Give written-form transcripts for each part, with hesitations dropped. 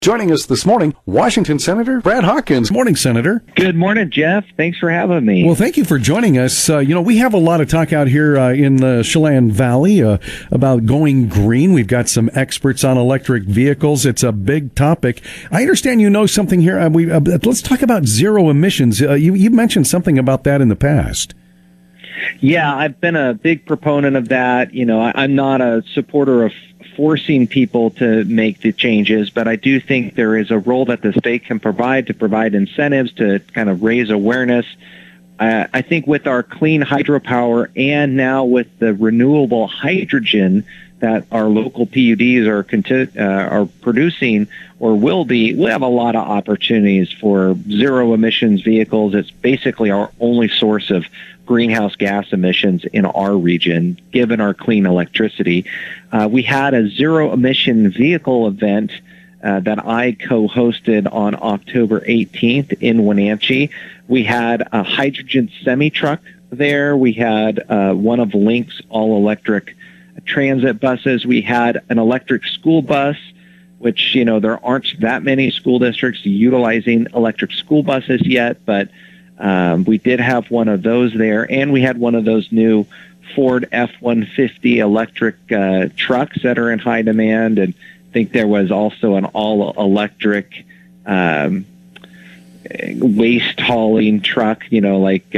Joining us this morning, Washington Senator Brad Hawkins. Morning, Senator. Good morning, Jeff. Thanks for having me. Well, thank you for joining us. We have a lot of talk out here in the Chelan Valley about going green. We've got some experts on electric vehicles. It's a big topic. I understand you know something here. Let's talk about zero emissions. You mentioned something about that in the past. Yeah, I've been a big proponent of that. I'm not a supporter of forcing people to make the changes, but I do think there is a role that the state can provide to provide incentives to kind of raise awareness. I think with our clean hydropower and now with the renewable hydrogen that our local PUDs are producing or we'll have a lot of opportunities for zero emissions vehicles. It's basically our only source of greenhouse gas emissions in our region, given our clean electricity. We had a zero emission vehicle event that I co-hosted on October 18th in Wenatchee. We had a hydrogen semi-truck there. We had one of Link's all-electric transit buses. We had an electric school bus, which, there aren't that many school districts utilizing electric school buses yet, but we did have one of those there, and we had one of those new Ford F-150 electric trucks that are in high demand, and I think there was also an all-electric waste hauling truck, like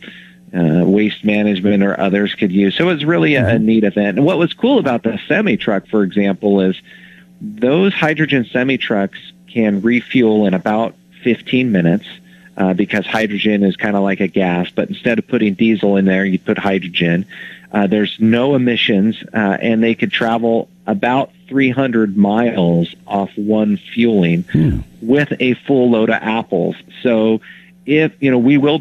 Waste Management or others could use. So it was really a neat event. And what was cool about the semi-truck, for example, is those hydrogen semi-trucks can refuel in about 15 minutes. Because hydrogen is kind of like a gas, but instead of putting diesel in there, you put hydrogen. There's no emissions, and they could travel about 300 miles off one fueling with a full load of apples. So if, we will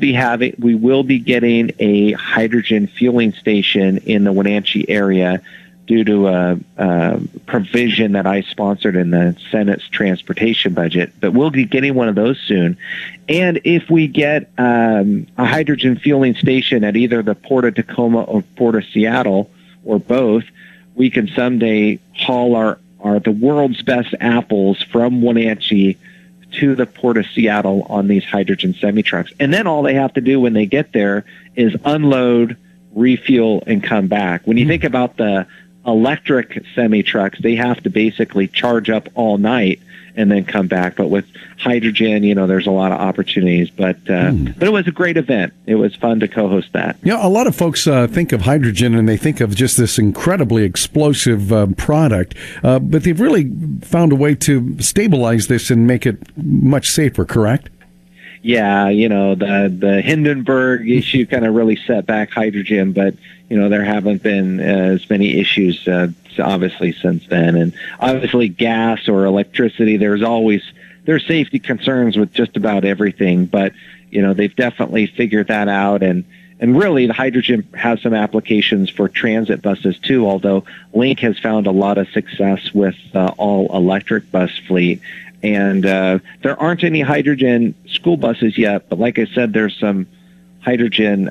be getting a hydrogen fueling station in the Wenatchee area due to a provision that I sponsored in the Senate's transportation budget, but we'll be getting one of those soon. And if we get a hydrogen fueling station at either the Port of Tacoma or Port of Seattle, or both, we can someday haul the world's best apples from Wenatchee to the Port of Seattle on these hydrogen semi-trucks. And then all they have to do when they get there is unload, refuel, and come back. When you think about the electric semi-trucks, they have to basically charge up all night and then come back. But with hydrogen, there's a lot of opportunities. But it was a great event. It was fun to co-host that. Yeah, a lot of folks think of hydrogen and they think of just this incredibly explosive product. But they've really found a way to stabilize this and make it much safer, correct? Yeah, the Hindenburg issue kind of really set back hydrogen, but, there haven't been as many issues, obviously, since then. And obviously gas or electricity, there's safety concerns with just about everything, but, they've definitely figured that out. And really, the hydrogen has some applications for transit buses, too, although Link has found a lot of success with all-electric bus fleet. And there aren't any hydrogen school buses yet, but like I said, there's some hydrogen,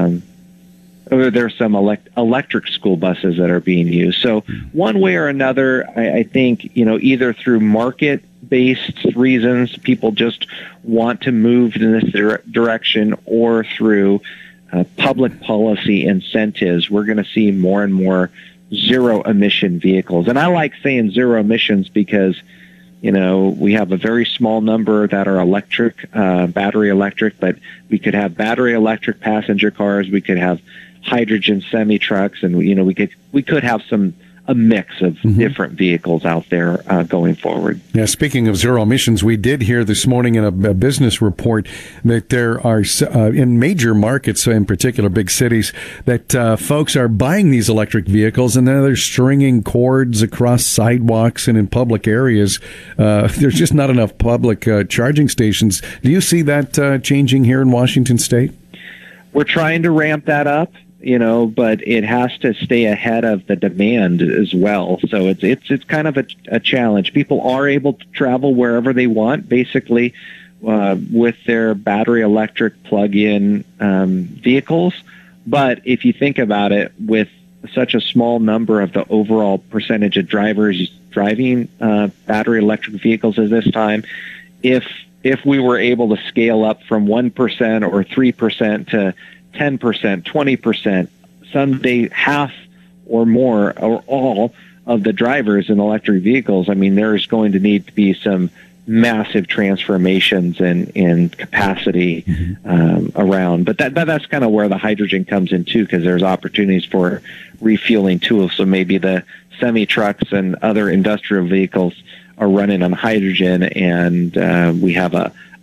there's some electric school buses that are being used. So one way or another, I think, either through market-based reasons, people just want to move in this direction, or through public policy incentives, we're going to see more and more zero-emission vehicles. And I like saying zero emissions because we have a very small number that are electric, battery electric, but we could have battery electric passenger cars. We could have hydrogen semi-trucks, and we could have a mix of different vehicles out there going forward. Yeah, speaking of zero emissions, we did hear this morning in a business report that there are, in major markets, in particular big cities, that folks are buying these electric vehicles and then they're stringing cords across sidewalks and in public areas. There's just not enough public charging stations. Do you see that changing here in Washington State? We're trying to ramp that up. But it has to stay ahead of the demand as well. So it's kind of a challenge. People are able to travel wherever they want, basically, with their battery electric plug-in vehicles. But if you think about it, with such a small number of the overall percentage of drivers driving battery electric vehicles at this time. If we were able to scale up from 1% or 3% to 10%, 20%, someday half or more or all of the drivers in electric vehicles, I mean, there's going to need to be some massive transformations in capacity around. But that's kind of where the hydrogen comes in too, because there's opportunities for refueling too. So maybe the semi trucks and other industrial vehicles are running on hydrogen, and we have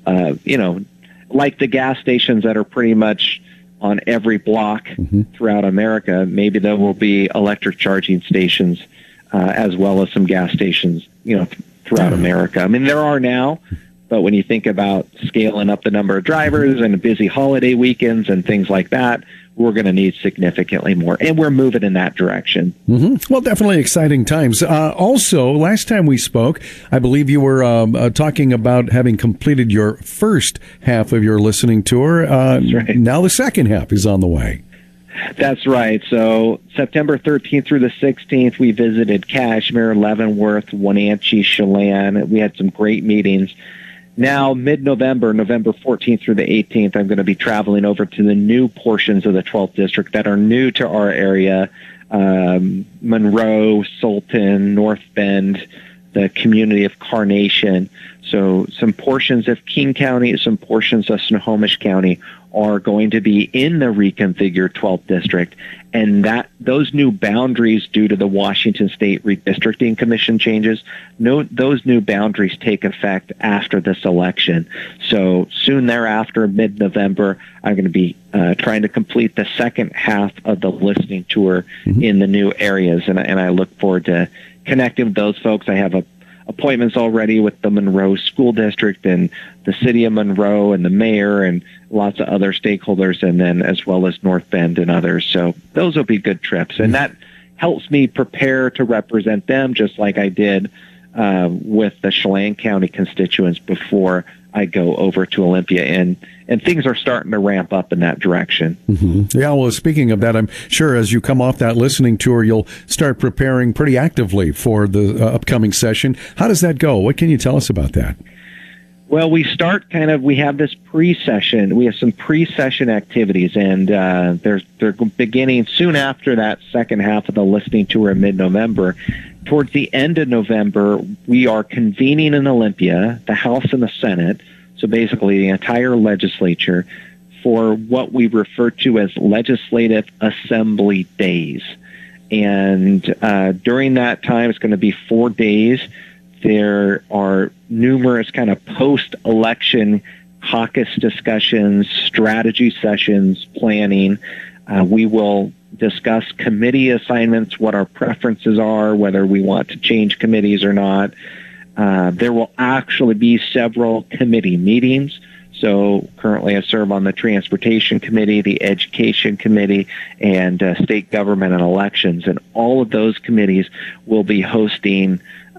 like the gas stations that are pretty much on every block throughout America. Maybe there will be electric charging stations as well as some gas stations, throughout America. I mean, there are now, but when you think about scaling up the number of drivers and busy holiday weekends and things like that, we're going to need significantly more, and we're moving in that direction. Well, definitely exciting times. Also, last time we spoke, I believe you were talking about having completed your first half of your listening tour. That's right. Now the second half is on the way. That's right. So September 13th through the 16th, we visited Kashmir, Leavenworth, Wenatchee, Chelan. We had some great meetings. Now, mid-November, November 14th through the 18th, I'm going to be traveling over to the new portions of the 12th District that are new to our area, Monroe, Sultan, North Bend, the community of Carnation. So some portions of King County, some portions of Snohomish County are going to be in the reconfigured 12th District. And those new boundaries, due to the Washington State Redistricting Commission changes, those new boundaries take effect after this election. So soon thereafter, mid-November, I'm going to be trying to complete the second half of the listening tour in the new areas. And I look forward to connecting with those folks. I have appointments already with the Monroe School District and the city of Monroe and the mayor and lots of other stakeholders, and then as well as North Bend and others. So those will be good trips, and that helps me prepare to represent them, just like I did with the Chelan County constituents before I go over to Olympia, and things are starting to ramp up in that direction. Yeah, well, speaking of that, I'm sure as you come off that listening tour, you'll start preparing pretty actively for the upcoming session. How does that go? What can you tell us about that? Well, we have this pre-session. We have some pre-session activities, and they're beginning soon after that second half of the listening tour in mid-November. Towards the end of November, we are convening in Olympia, the House and the Senate, so basically the entire legislature, for what we refer to as Legislative Assembly Days. And during that time, it's going to be 4 days. There are numerous kind of post-election caucus discussions, strategy sessions, planning. We will discuss committee assignments, what our preferences are, whether we want to change committees or not. There will actually be several committee meetings. So currently I serve on the Transportation Committee, the Education Committee, and State Government and Elections. And all of those committees will be hosting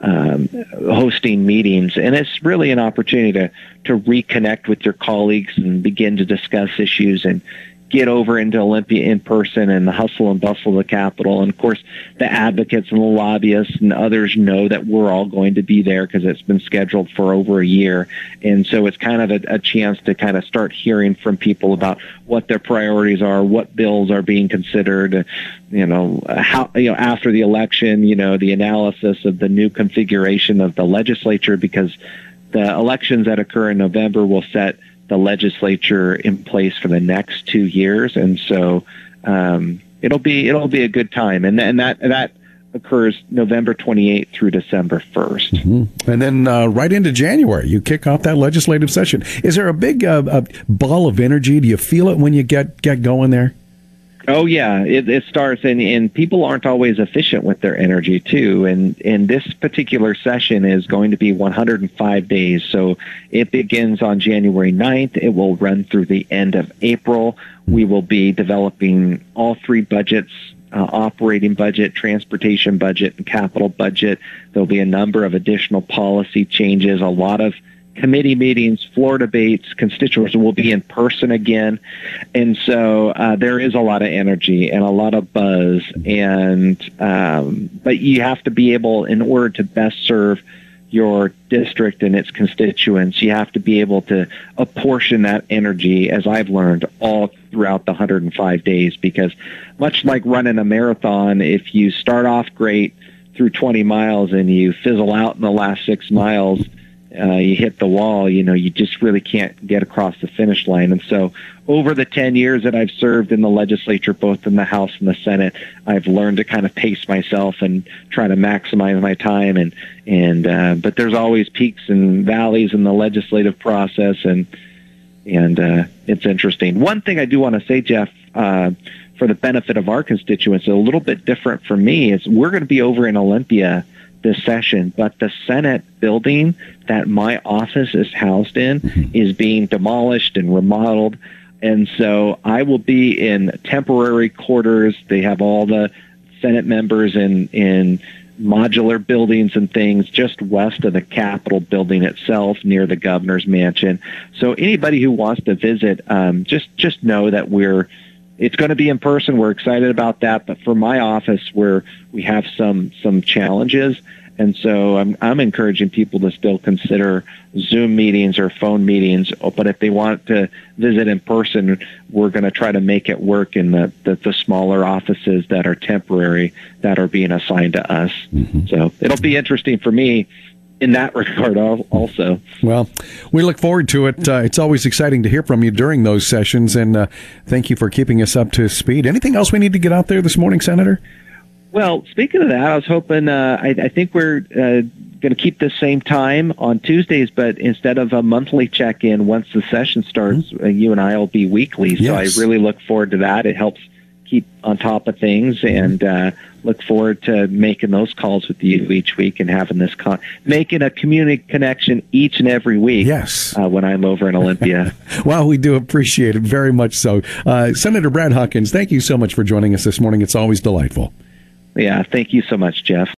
meetings. And it's really an opportunity to reconnect with your colleagues and begin to discuss issues and get over into Olympia in person and the hustle and bustle of the Capitol. And, of course, the advocates and the lobbyists and others know that we're all going to be there because it's been scheduled for over a year. And so it's kind of a chance to kind of start hearing from people about what their priorities are, what bills are being considered, how, after the election, the analysis of the new configuration of the legislature, because the elections that occur in November will set the legislature in place for the next 2 years, and so it'll be a good time, and that occurs November 28th through December 1st, and then right into January you kick off that legislative session. Is there a big ball of energy? Do you feel it when you get going there? Oh yeah, it starts, and people aren't always efficient with their energy too. And this particular session is going to be 105 days. So it begins on January 9th. It will run through the end of April. We will be developing all three budgets: operating budget, transportation budget, and capital budget. There'll be a number of additional policy changes, a lot of committee meetings, floor debates, constituents will be in person again. And so there is a lot of energy and a lot of buzz. And but you have to be able, in order to best serve your district and its constituents, you have to be able to apportion that energy, as I've learned, all throughout the 105 days. Because much like running a marathon, if you start off great through 20 miles and you fizzle out in the last 6 miles, you hit the wall, you just really can't get across the finish line. And so over the 10 years that I've served in the legislature, both in the House and the Senate, I've learned to kind of pace myself and try to maximize my time. But there's always peaks and valleys in the legislative process, and it's interesting. One thing I do want to say, Jeff, for the benefit of our constituents, a little bit different for me, is we're going to be over in Olympia this session, but the Senate building that my office is housed in is being demolished and remodeled. And so I will be in temporary quarters. They have all the Senate members in modular buildings and things just west of the Capitol building itself, near the governor's mansion. So anybody who wants to visit, just know that it's going to be in person. We're excited about that. But for my office, we have some challenges. And so I'm encouraging people to still consider Zoom meetings or phone meetings. But if they want to visit in person, we're going to try to make it work in the smaller offices that are temporary, that are being assigned to us. Mm-hmm. So it'll be interesting for me in that regard also. Well, we look forward to it. It's always exciting to hear from you during those sessions, and thank you for keeping us up to speed. Anything else we need to get out there this morning, Senator? Well, speaking of that, I was hoping, I think we're going to keep the same time on Tuesdays, but instead of a monthly check-in, once the session starts, you and I will be weekly. So I really look forward to that. It helps keep on top of things, and look forward to making those calls with you each week and having this making a community connection each and every week. Yes, when I'm over in Olympia. Well, we do appreciate it very much. So, Senator Brad Hawkins, thank you so much for joining us this morning. It's always delightful. Yeah, thank you so much, Jeff.